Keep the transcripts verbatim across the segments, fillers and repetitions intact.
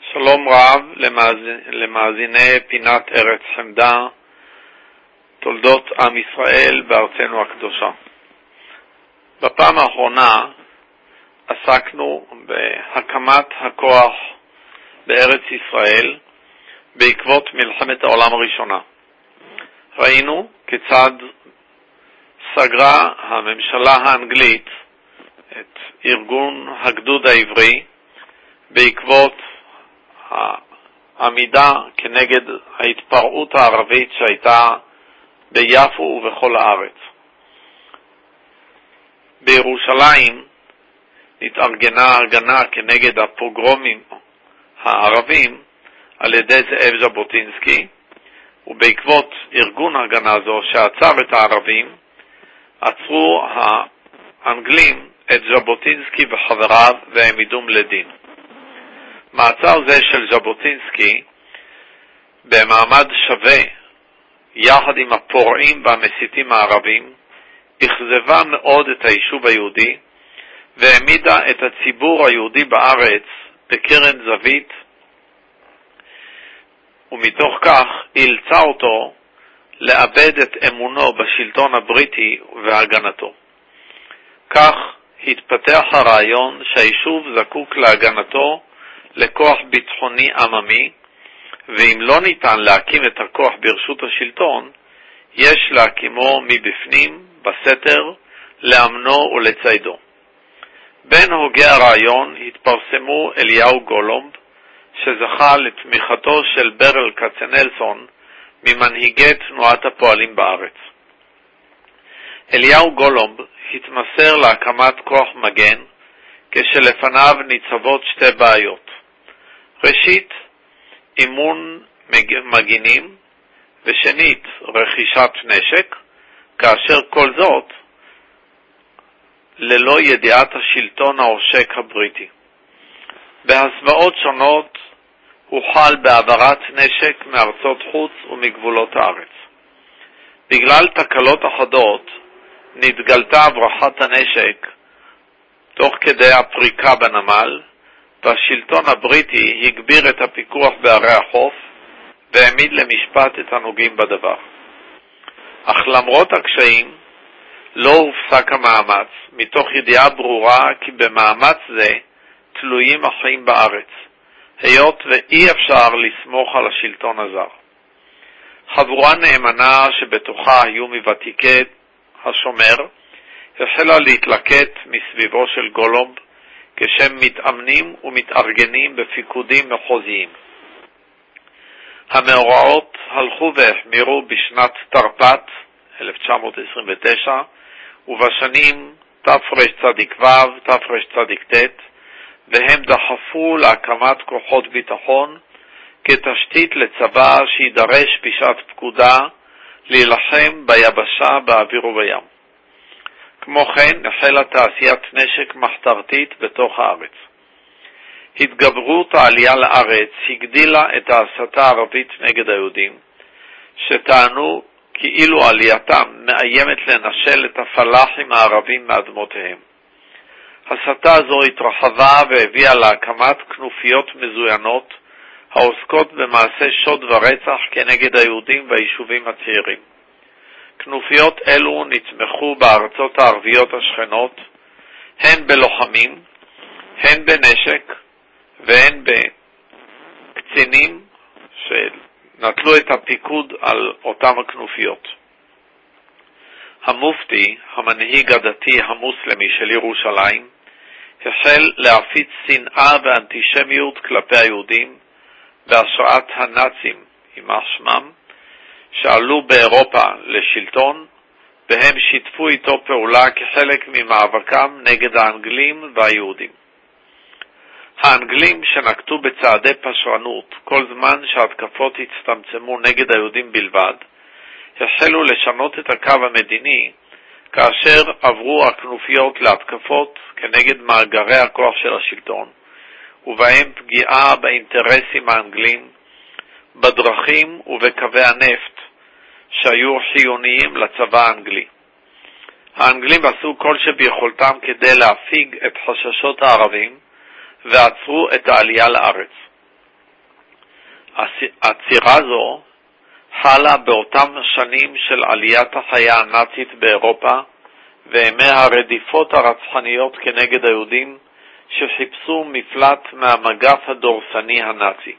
שלום רב למאזיני פינת ארץ חמדה, תולדות עם ישראל בארצנו הקדושה. בפעם האחרונה עסקנו בהקמת הכוח בארץ ישראל בעקבות מלחמת העולם הראשונה. ראינו כיצד סגרה הממשלה האנגלית את ארגון הגדוד העברי בעקבות העמידה כנגד ההתפרעות הערבית שהייתה ביפו ובכל הארץ. בירושלים נתארגנה הגנה כנגד הפוגרומים הערבים על ידי זאב ז'בוטינסקי, ובעקבות ארגון הגנה זו שעצר את הערבים, עצרו האנגלים את ז'בוטינסקי וחבריו והעמידום לדין. מעצר זה של ז'בוטינסקי במעמד שווה יחד עם הפורעים והמסיתים הערבים אכזבה מאוד את היישוב היהודי והעמידה את הציבור היהודי בארץ בקרן זווית, ומתוך כך אילצה אותו לאבד את אמונו בשלטון הבריטי והגנתו. כך התפתח הרעיון שהיישוב זקוק להגנתו לכוח ביטחוני עממי, ואם לא ניתן להקים את הכוח ברשות השלטון, יש להקימו מבפנים, בסתר, לאמנו ולציידו. בין הוגי הרעיון התפרסמו אליהו גולומב, שזכה לתמיכתו של ברל כצנלסון, ממנהיגי תנועת הפועלים בארץ. אליהו גולומב התמסר להקמת כוח מגן, כשלפניו ניצבות שתי בעיות. ראשית, אימון מגינים, ושנית, רכישת נשק, כאשר כל זאת ללא ידיעת השלטון העושק הבריטי. בהסוואות שונות הוחל בהעברת נשק מארצות חוץ ומגבולות הארץ. בגלל תקלות אחדות נתגלתה הברחת הנשק תוך כדי הפריקה בנמל, והשלטון הבריטי הגביר את הפיקוח בערי החוף והעמיד למשפט את הנוגעים בדבר. אך למרות הקשיים לא הופסק המאמץ, מתוך ידיעה ברורה כי במאמץ זה תלויים החיים בארץ, היות ואי אפשר לסמוך על השלטון הזר. חבורה נאמנה שבתוכה היו מוותיקי השומר החלה להתלקט מסביבו של גולומב, כשהם מתאמנים ומתארגנים בפיקודים מחוזיים. המאורעות הלכו והחמירו בשנת תרפ"ט אלף תשע מאות עשרים ותשע ובשנים תרצ"ו תרצ"ט, והם דחפו להקמת כוחות ביטחון כתשתית לצבא שידרש בשעת פקודה להילחם ביבשה, באוויר ובים. כמו כן החלה תעשיית נשק מחתרתית בתוך הארץ. התגברות העלייה לארץ הגדילה את ההסתה הערבית נגד היהודים, שטענו כאילו עלייתם מאיימת לנשל את הפלאחים הערבים מאדמותיהם. הסתה זו התרחבה והביאה להקמת כנופיות מזוינות העוסקות במעשי שוד ורצח כנגד היהודים והיישובים הצעירים. כנופיות אלו נתמכו בארצות הערביות השכנות, הן בלוחמים, הן בנשק, והן בקצינים שנטלו את הפיקוד על אותם הכנופיות. המופתי, המנהיג הדתי המוסלמי של ירושלים, החל להפיץ שנאה ואנטישמיות כלפי היהודים בהשראת הנאצים, יימח שמם, שעלו באירופה לשלטון, והם שיתפו איתו פעולה כחלק ממאבקם נגד האנגלים והיהודים. האנגלים שנקטו בצעדי פשרנות כל זמן שההתקפות הצטמצמו נגד היהודים בלבד, החלו לשנות את הקו המדיני כאשר עברו הכנופיות להתקפות כנגד מאגרי הכוח של השלטון, ובהם פגיעה באינטרסים האנגלים, בדרכים ובקווי הנפט שהיו חיוניים לצבא האנגלי. האנגלים עשו כל שביכולתם כדי להפיג את חששות הערבים ועצרו את העלייה לארץ. עצירה זו חלה באותם שנים של עליית החיה הנאצית באירופה וימי הרדיפות הרצחניות כנגד היהודים שחיפשו מפלט מהמגף הדורסני הנאצי.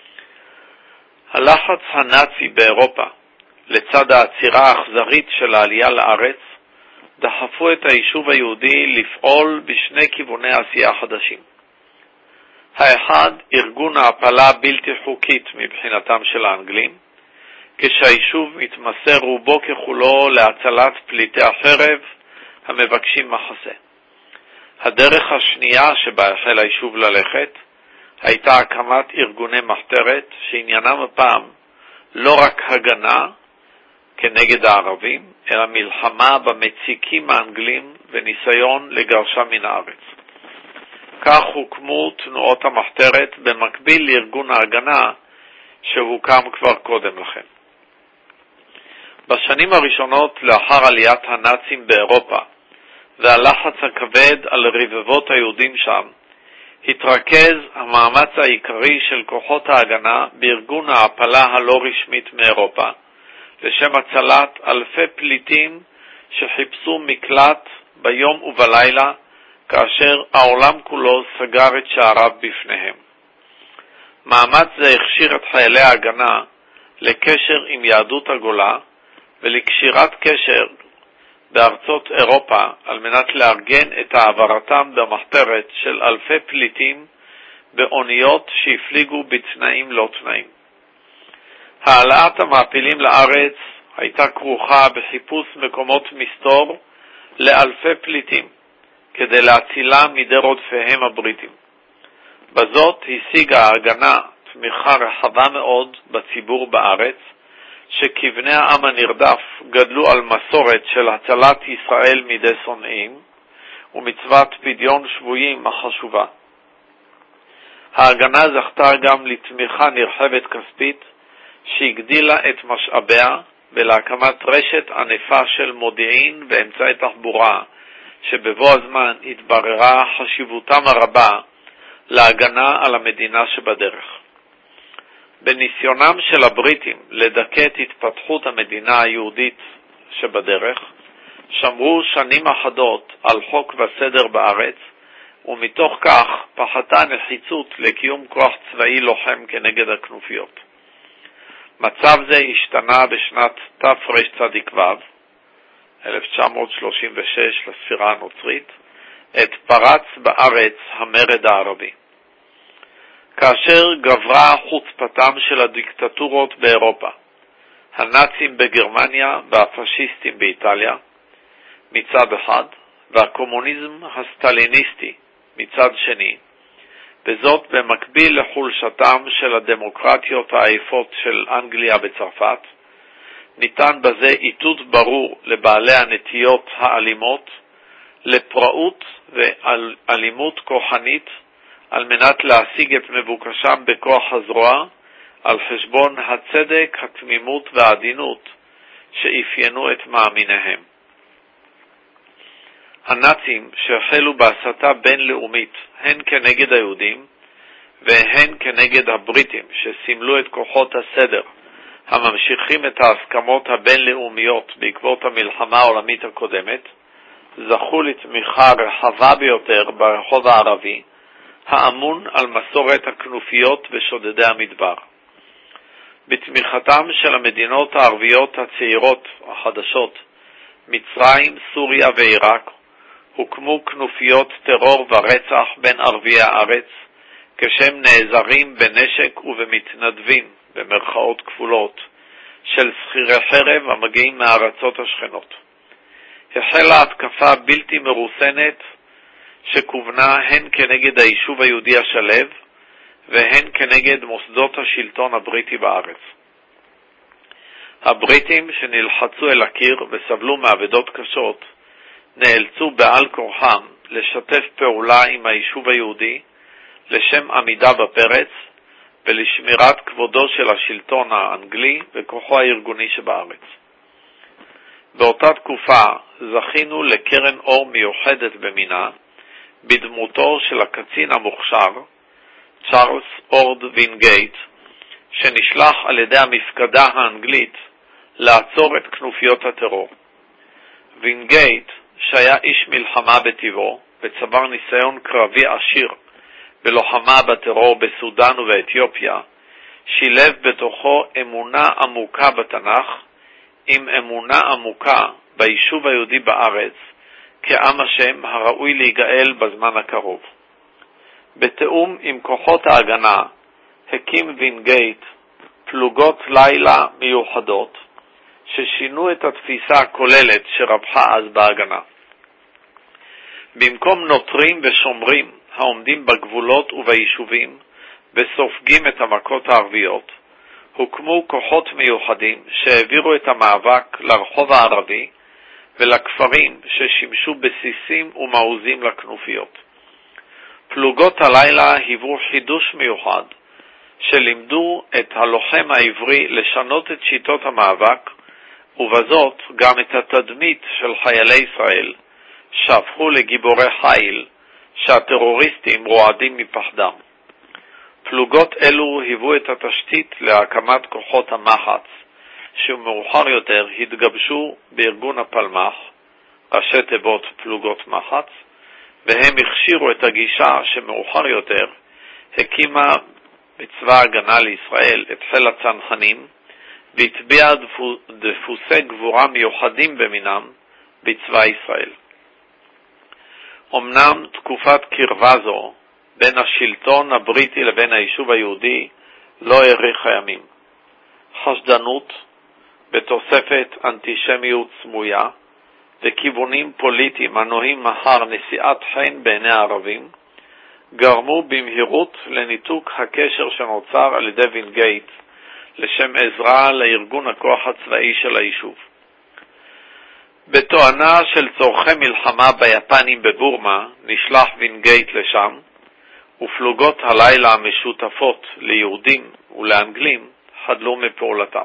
הלחץ הנאצי באירופה, לצד העצירה האכזרית של העלייה לארץ, דחפו את היישוב היהודי לפעול בשני כיווני עשייה חדשים. האחד, ארגון העפלה בלתי חוקית מבחינתם של האנגלים, כשהיישוב מתמסר רובו ככולו להצלת פליטי החרב המבקשים מחסה. הדרך השנייה שבה החל היישוב ללכת הייתה הקמת ארגוני מחתרת שעניינם הפעם לא רק הגנה כנגד הערבים, אלא מלחמה במציקים האנגלים וניסיון לגרשם מן הארץ. כך הוקמו תנועות המחתרת במקביל לארגון ההגנה שהוקם כבר קודם לכן. בשנים הראשונות לאחר עליית הנאצים באירופה והלחץ הכבד על רבבות היהודים שם, התרכז המאמץ העיקרי של כוחות ההגנה בארגון ההעפלה הלא רשמית מאירופה, לשם הצלת אלפי פליטים שחיפשו מקלט ביום ובלילה, כאשר העולם כולו סגר את שעריו בפניהם. מאמץ זה הכשיר את חיילי ההגנה לקשר עם יהדות הגולה ולקשירת קשר בארצות אירופה על מנת לארגן את העברתם במחתרת של אלפי פליטים באוניות שהפליגו בתנאים לא תנאים. העלאת המעפילים לארץ הייתה כרוכה בחיפוש מקומות מסתור לאלפי פליטים כדי להצילם מידי רודפיהם הבריטים. בזאת השיגה ההגנה תמיכה רחבה מאוד בציבור בארץ, שכבני העם הנרדף גדלו על מסורת של הצלת ישראל מידי שונאים ומצוות פדיון שבויים החשובה. ההגנה זכתה גם לתמיכה נרחבת כספית שהגדילה את משאביה ולהקמת רשת ענפה של מודיעין ואמצעי תחבורה, שבבוא הזמן התבררה חשיבותם הרבה להגנה על המדינה שבדרך. בניסיונם של הבריטים לדכא את התפתחות המדינה היהודית שבדרך, שמרו שנים אחדות על חוק וסדר בארץ, ומתוך כך פחתה נחיצות לקיום כוח צבאי לוחם כנגד הכנופיות. מצב זה השתנה בשנת תרצ"ו, אלף תשע מאות שלושים ושש לספירה הנוצרית, עת פרץ בארץ המרד הערבי. כאשר גברה חוצפתם של הדיקטטורות באירופה, הנאצים בגרמניה והפשיסטים באיטליה מצד אחד, והקומוניזם הסטליניסטי מצד שני, וזאת במקביל לחולשתם של הדמוקרטיות העייפות של אנגליה וצרפת, ניתן בזה איתות ברור לבעלי הנטיות האלימות, לפראות ואלימות כוחנית, על מנת להשיג את מבוקשם בכוח הזרוע, על חשבון הצדק, התמימות והעדינות שאפיינו את מאמיניהם. הנאצים שהחלו בהסתה בינלאומית הן כנגד היהודים והן כנגד הבריטים שסימלו את כוחות הסדר הממשיכים את ההסכמות הבינלאומיות בעקבות המלחמה העולמית הקודמת, זכו לתמיכה רחבה ביותר ברחוב הערבי האמון על מסורת הכנופיות ושודדי המדבר. בתמיכתם של המדינות הערביות הצעירות החדשות, מצרים, סוריה ועיראק, הוקמו כנופיות טרור ורצח בין ערביי הארץ, כשהם נעזרים בנשק ובמתנדבים, במרכאות כפולות, של שכירי חרב המגיעים מהארצות השכנות. החלה התקפה בלתי מרוסנת שכוונה הן כנגד היישוב היהודי השלב והן כנגד מוסדות השלטון הבריטי בארץ. הבריטים שנלחצו אל הקיר וסבלו מעבדות קשות, נאלצו בעל כורחם לשתף פעולה עם היישוב היהודי לשם עמידה בפרץ ולשמירת כבודו של השלטון האנגלי וכוחו הארגוני שבארץ. באותה תקופה זכינו לקרן אור מיוחדת במינה, בדמותו של הקצין המוכשר, צ'ארלס אורד וינגייט, שנשלח על ידי המפקדה האנגלית לעצור את כנופיות הטרור. וינגייט, שהיה איש מלחמה בטבעו וצבר ניסיון קרבי עשיר בלוחמה בטרור בסודן ובאתיופיה, שילב בתוכו אמונה עמוקה בתנ"ך עם אמונה עמוקה ביישוב היהודי בארץ כעם השם הראוי להיגאל בזמן הקרוב. בתאום עם כוחות ההגנה הקים וינגייט פלוגות לילה מיוחדות ששינו את התפיסה הכוללת שרווחה אז בהגנה. במקום נוטרים ושומרים העומדים בגבולות וביישובים וסופגים את המכות הערביות, הוקמו כוחות מיוחדים שהעבירו את המאבק לרחוב הערבי ולכפרים ששימשו בסיסים ומעוזים לכנופיות. פלוגות הלילה היוו חידוש מיוחד שלימדו את הלוחם העברי לשנות את שיטות המאבק, ובזאת גם את התדמית של חיילי ישראל שהפכו לגיבורי חיל שהטרוריסטים רועדים מפחדם. פלוגות אלו היוו את התשתית להקמת כוחות המחץ, שמאוחר יותר התגבשו בארגון הפלמ"ח, ראשי תיבות פלוגות מחץ, והם הכשירו את הגישה שמאוחר יותר הקימה בצבא הגנה לישראל את חיל הצנחנים, והטביע דפוסי גבורה מיוחדים במינם בצבא ישראל. אמנם תקופת קרבה זו בין השלטון הבריטי לבין היישוב היהודי לא האריכה ימים. חשדנות, בתוספת אנטישמיות סמויה, וכיוונים פוליטיים הנוהים אחר נשיאת חן בעיני הערבים, גרמו במהירות לניתוק הקשר שנוצר על ידי וינגייט לשם עזרה לארגון הכוח הצבאי של היישוב. בתואנה של צורכי מלחמה ביפנים בבורמה נשלח וינגייט לשם, ופלוגות הלילה המשותפות ליהודים ולאנגלים חדלו מפעולתם.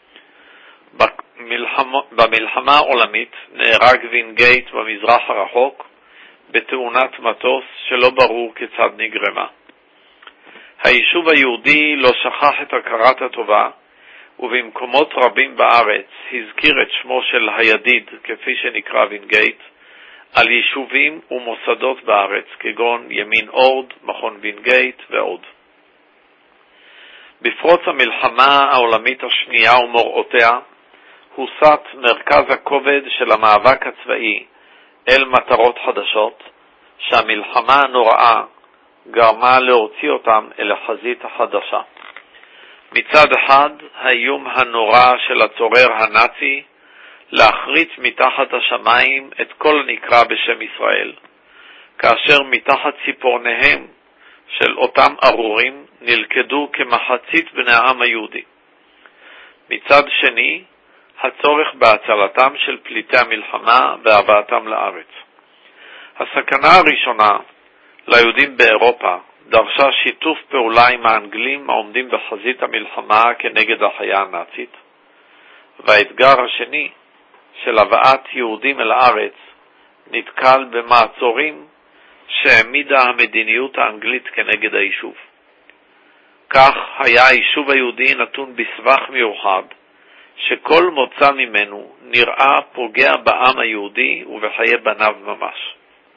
במלחמה, במלחמה העולמית נהרג וינגייט במזרח הרחוק בתאונת מטוס שלא ברור כיצד נגרמה. היישוב היהודי לא שכח את הכרת הטובה, ובמקומות רבים בארץ הזכיר את שמו של הידיד, כפי שנקרא וינגייט, על יישובים ומוסדות בארץ, כגון ימין אורד, מכון וינגייט ועוד. בפרוץ המלחמה העולמית השנייה ומוראותיה, הוסט מרכז הכובד של המאבק הצבאי אל מטרות חדשות, שהמלחמה הנוראה גרמה להוציא אותם אל החזית החדשה. מצד אחד, האיום הנורא של הצורר הנאצי להחריץ מתחת השמיים את כל הנקרא בשם ישראל, כאשר מתחת ציפורניהם של אותם ארורים נלכדו כמחצית בני העם היהודי. מצד שני, הצורך בהצלתם של פליטי המלחמה והבאתם לארץ. הסכנה הראשונה ליהודים באירופה דרשה שיתוף פעולה עם האנגלים העומדים בחזית המלחמה כנגד החיה הנאצית, והאתגר השני של הבאת יהודים אל הארץ נתקל במעצורים שהעמידה המדיניות האנגלית כנגד היישוב. כך היה היישוב היהודי נתון בסבך מיוחד, שכל מוצא ממנו נראה פוגע בעם היהודי ובחיי בניו ממש.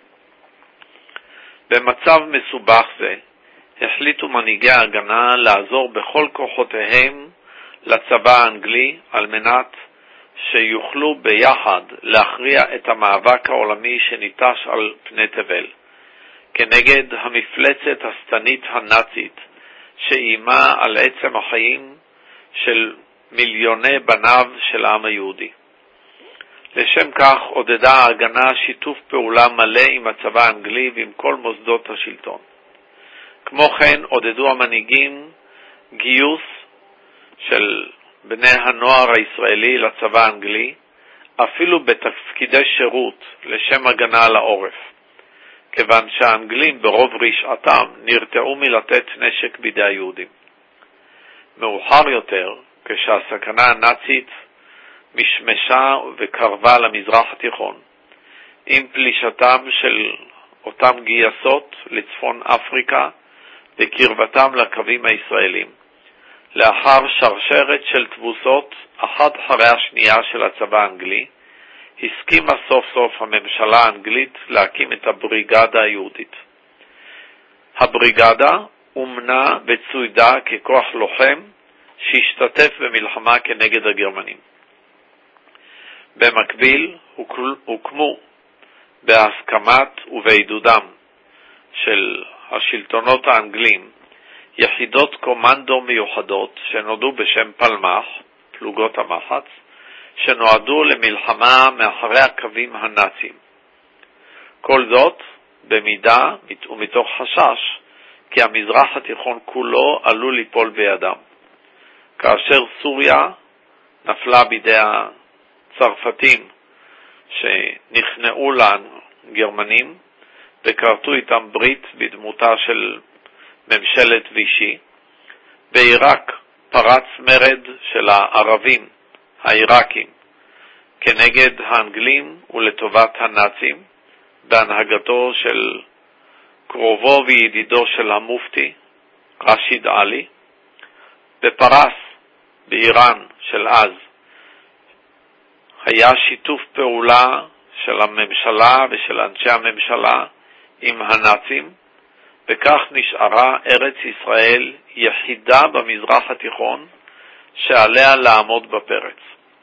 במצב מסובך זה, החליטו מנהיגי ההגנה לעזור בכל כוחותיהם לצבא האנגלי על מנת שיוכלו ביחד להכריע את המאבק העולמי שניטש על פני תבל, כנגד המפלצת השטנית הנאצית שאיימה על עצם החיים של מיליוני בניו של העם היהודי. לשם כך עודדה ההגנה שיתוף פעולה מלא עם הצבא האנגלי ועם כל מוסדות השלטון. כמו כן עודדו המנהיגים גיוס של בני הנוער הישראלי לצבא האנגלי, אפילו בתפקידי שירות לשם הגנה על העורף, כיוון שהאנגלים ברוב רשעתם נרתעו מלתת נשק בידי היהודים. מאוחר יותר, כשהסכנה הנאצית משמשה וקרבה למזרח התיכון, עם פלישתם של אותם גייסות לצפון אפריקה וקרבתם לקווים הישראלים, לאחר שרשרת של תבוסות אחת אחרי השנייה של הצבא האנגלי, הסכימה סוף סוף הממשלה האנגלית להקים את הבריגדה היהודית. הבריגדה אומנה וצוידה ככוח לוחם שהשתתף במלחמה כנגד הגרמנים. במקביל הוקמו בהסכמת ובעידודם של השלטונות האנגלים יחידות קומנדו מיוחדות שנודעו בשם פלמ"ח, פלוגות המחץ, שנועדו למלחמה מאחורי הקווים הנאציים. כל זאת במידה ומתוך חשש כי המזרח התיכון כולו עלול ליפול בידם. כאשר סוריה נפלה בידי הצרפתים שנכנעו לגרמנים וכרתו איתם ברית בדמותה של ממשלת וישי, בעיראק פרץ מרד של הערבים העיראקים כנגד האנגלים ולטובת הנאצים בהנהגתו של קרובו וידידו של המופתי רשיד עלי. בפרס באיראן של אז היה שיתוף פעולה של הממשלה ושל אנשי הממשלה עם הנאצים, וכך נשארה ארץ ישראל יחידה במזרח התיכון שעליה לעמוד בפרץ.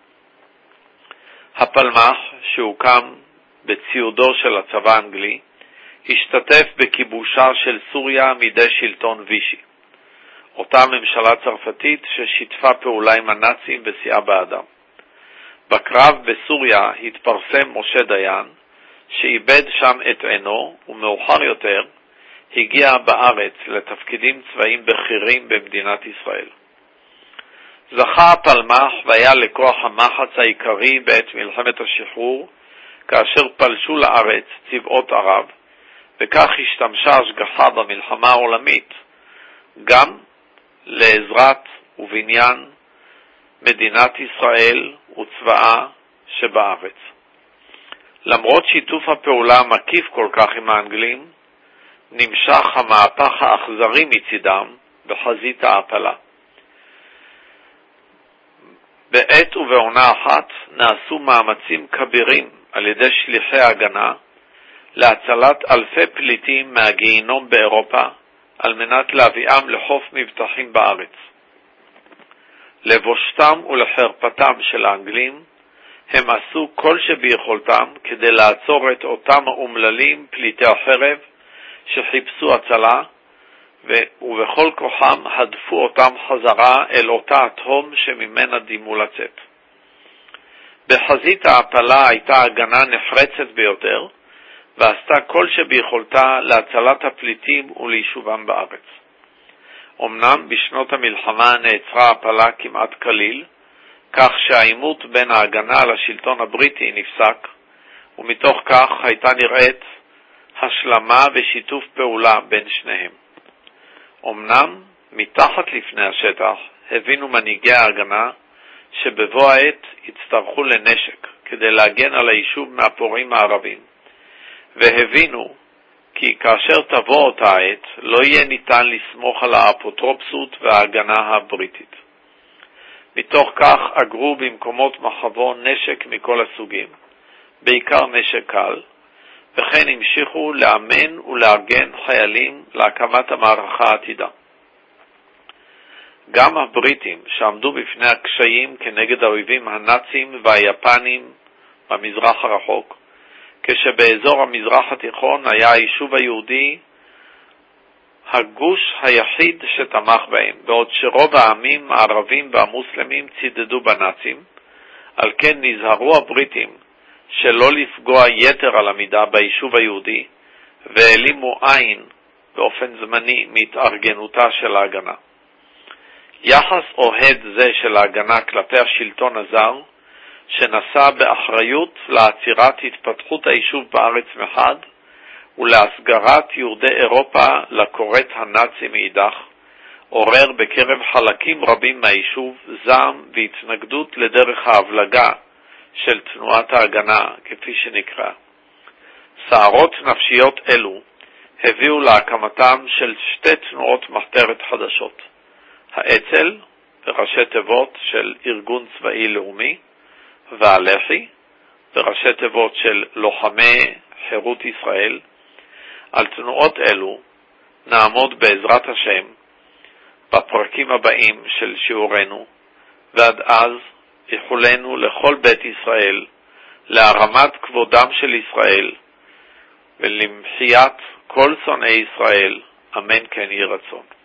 הפלמ"ח שהוקם בציודו של הצבא האנגלי השתתף בכיבושה של סוריה מידי שלטון וישי, אותה ממשלה צרפתית ששיתפה פעולה עם הנאצים וסייעה בעדם. בקרב בסוריה התפרסם משה דיין שאיבד שם את עינו, ומאוחר יותר הגיע בארץ לתפקידים צבאיים בכירים במדינת ישראל. זכה הפלמ"ח והיה לכוח המחץ העיקרי בעת מלחמת השחרור, כאשר פלשו לארץ צבאות ערב, וכך השתמשה השגחה במלחמה העולמית גם לעזרת ובניין מדינת ישראל וצבאה שבארץ. למרות שיתוף הפעולה המקיף כל כך עם האנגלים, נמשך המהפך האכזרי מצידם בחזית ההעפלה. בעת ובעונה אחת נעשו מאמצים כבירים על ידי שליחי ההגנה להצלת אלפי פליטים מהגיהינום באירופה על מנת להביאם לחוף מבטחים בארץ. לבושתם ולחרפתם של האנגלים, הם עשו כל שביכולתם כדי לעצור את אותם האומללים פליטי החרב שחיפשו הצלה, ובכל כוחם הדפו אותם חזרה אל אותה התהום שממנה דימו לצאת. בחזית ההעפלה הייתה הגנה נחרצת ביותר, ועשתה כל שביכולתה להצלת הפליטים וליישובם בארץ. אמנם בשנות המלחמה נעצרה ההעפלה כמעט כליל, כך שהעימות בין ההגנה לשלטון הבריטי נפסק, ומתוך כך הייתה נראית השלמה ושיתוף פעולה בין שניהם. אמנם מתחת לפני השטח הבינו מנהיגי ההגנה שבבוא העת יצטרכו לנשק כדי להגן על היישוב מהפורעים הערבים, והבינו כי כאשר תבוא אותה העת לא יהיה ניתן לסמוך על האפוטרופסות וההגנה הבריטית. מתוך כך אגרו במקומות מחבו נשק מכל הסוגים, בעיקר נשק קל, וכן המשיכו לאמן ולארגן חיילים להקמת המערכה העתידה. גם הבריטים שעמדו בפני הקשיים כנגד האויבים הנאצים והיפנים במזרח הרחוק, כשבאזור המזרח התיכון היה היישוב היהודי הגוש היחיד שתמך בהם, בעוד שרוב העמים הערבים והמוסלמים צידדו בנאצים, על כן נזהרו הבריטים שלא לפגוע יתר על המידה ביישוב היהודי, והעלימו עין באופן זמני מהתארגנותה של ההגנה. יחס אוהד זה של ההגנה כלפי השלטון הזר, שנשא באחריות לעצירת התפתחות היישוב בארץ מחד, ולהסגרת יהודי אירופה לקורת הנאצי מאידך, עורר בקרב חלקים רבים מהיישוב זעם והתנגדות לדרך ההבלגה של תנועת ההגנה, כפי שנקרא. סערות נפשיות אלו הביאו להקמתם של שתי תנועות מחתרת חדשות, האצ"ל בראשי תיבות של ארגון צבאי לאומי, והלח"י בראשי תיבות של לוחמי חירות ישראל. על תנועות אלו נעמוד בעזרת השם בפרקים הבאים של שיעורנו, ועד אז איחולנו לכל בית ישראל להרמת כבודם של ישראל ולמחיית כל שונאי ישראל, אמן כן יהי רצון.